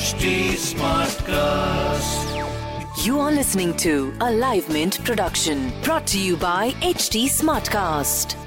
HT Smartcast. You are listening to a Live Mint production brought to you by HT Smartcast.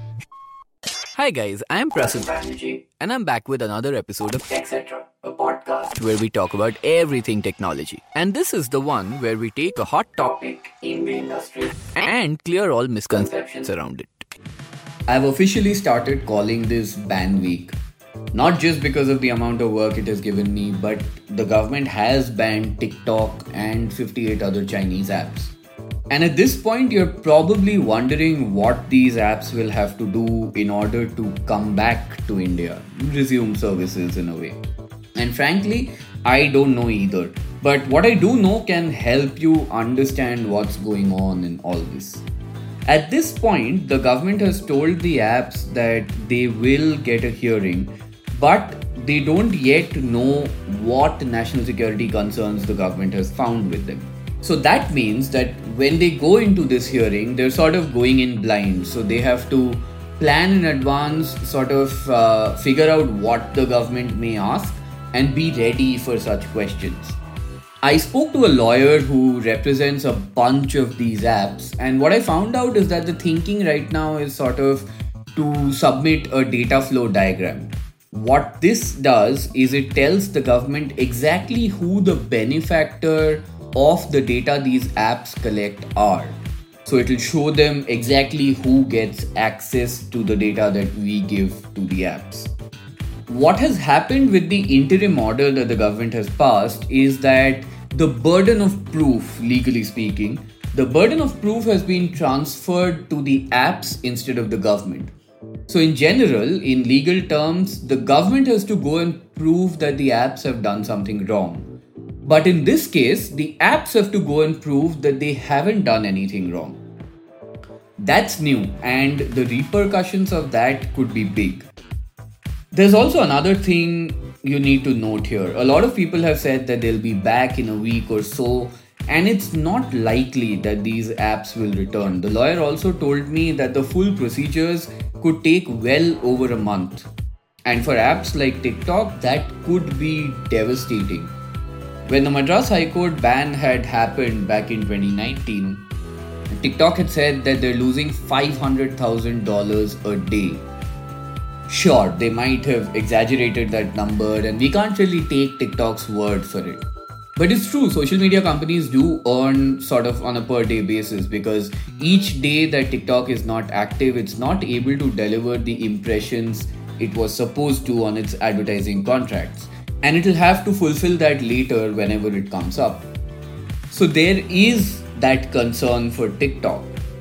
Hi guys, I am Prasan and I'm back with another episode of etc. a podcast where we talk about everything technology. And this is the one where we take a hot topic in the industry and clear all misconceptions around it. I've officially started calling this Ban Week. Not just because of the amount of work it has given me, but the government has banned TikTok and 58 other Chinese apps. And at this point, you're probably wondering what these apps will have to do in order to come back to India, resume services in a way. And frankly, I don't know either. But what I do know can help you understand what's going on in all this. At this point, the government has told the apps that they will get a hearing, but they don't yet know what national security concerns the government has found with them. So that means that when they go into this hearing, they're sort of going in blind. So they have to plan in advance, sort of figure out what the government may ask and be ready for such questions. I spoke to a lawyer who represents a bunch of these apps, and what I found out is that the thinking right now is sort of to submit a data flow diagram. What this does is it tells the government exactly who the benefactor of the data these apps collect are. So it will show them exactly who gets access to the data that we give to the apps. What has happened with the interim order that the government has passed is that the burden of proof, legally speaking, the burden of proof has been transferred to the apps instead of the government. So in general, in legal terms, the government has to go and prove that the apps have done something wrong. But in this case, the apps have to go and prove that they haven't done anything wrong. That's new, and the repercussions of that could be big. There's also another thing you need to note here. A lot of people have said that they'll be back in a week or so, and it's not likely that these apps will return. The lawyer also told me that the full procedures could take well over a month. And for apps like TikTok, that could be devastating. When the Madras High Court ban had happened back in 2019, TikTok had said that they're losing $500,000 a day. Sure, they might have exaggerated that number, and we can't really take TikTok's word for it. But it's true, social media companies do earn sort of on a per day basis, because each day that TikTok is not active, it's not able to deliver the impressions it was supposed to on its advertising contracts. And it'll have to fulfill that later whenever it comes up. So there is that concern for TikTok.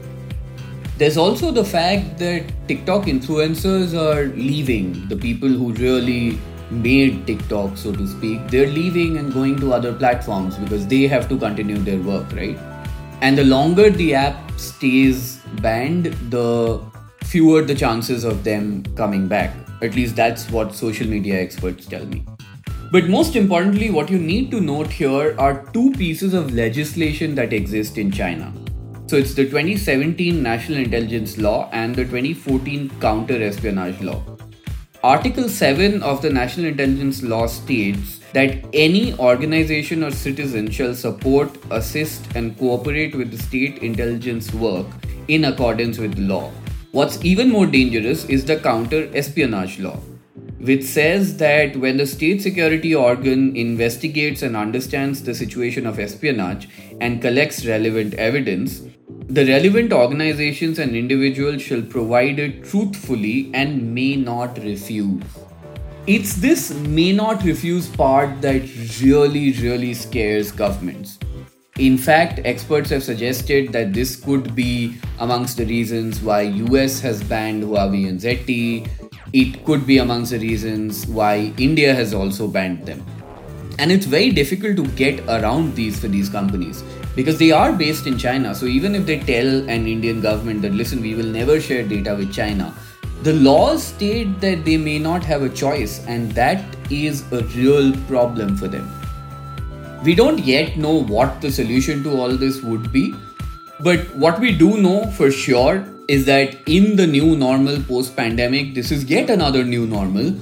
There's also the fact that TikTok influencers are leaving. The people who really made TikTok, so to speak, they're leaving and going to other platforms because they have to continue their work, right? And the longer the app stays banned, the fewer the chances of them coming back. At least that's what social media experts tell me. But most importantly, what you need to note here are two pieces of legislation that exist in China. So it's the 2017 National Intelligence Law and the 2014 Counter-Espionage Law. Article 7 of the National Intelligence Law states that any organization or citizen shall support, assist and cooperate with the state intelligence work in accordance with the law. What's even more dangerous is the Counter-Espionage Law, which says that when the state security organ investigates and understands the situation of espionage and collects relevant evidence, the relevant organizations and individuals shall provide it truthfully and may not refuse. It's this may not refuse part that really scares governments. In fact, experts have suggested that this could be amongst the reasons why US has banned Huawei and ZTE. It could be amongst the reasons why India has also banned them. And it's very difficult to get around these for these companies because they are based in China. So even if they tell an Indian government that, listen, we will never share data with China, the laws state that they may not have a choice, and that is a real problem for them. We don't yet know what the solution to all this would be, but what we do know for sure is that in the new normal post-pandemic, this is yet another new normal.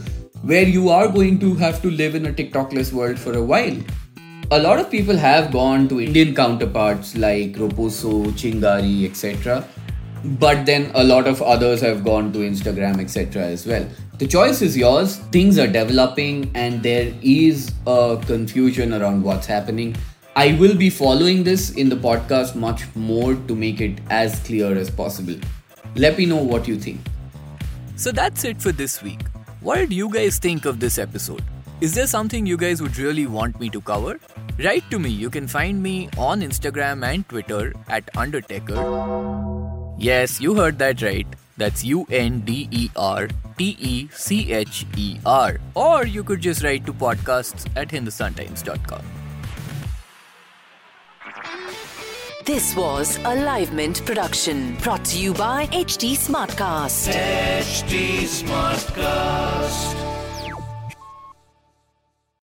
where you are going to have to live in a TikTokless world for a while. A lot of people have gone to Indian counterparts like Roposo, Chingari, etc. But then a lot of others have gone to Instagram, etc. as well. The choice is yours. Things are developing and there is a confusion around what's happening. I will be following this in the podcast much more to make it as clear as possible. Let me know what you think. So that's it for this week. What did you guys think of this episode? Is there something you guys would really want me to cover? Write to me. You can find me on Instagram and Twitter at Undertaker. Yes, you heard that right. That's UNDERTECHER. Or you could just write to podcasts@hindustantimes.com. This was a Live Mint production brought to you by HT Smartcast. HT Smartcast.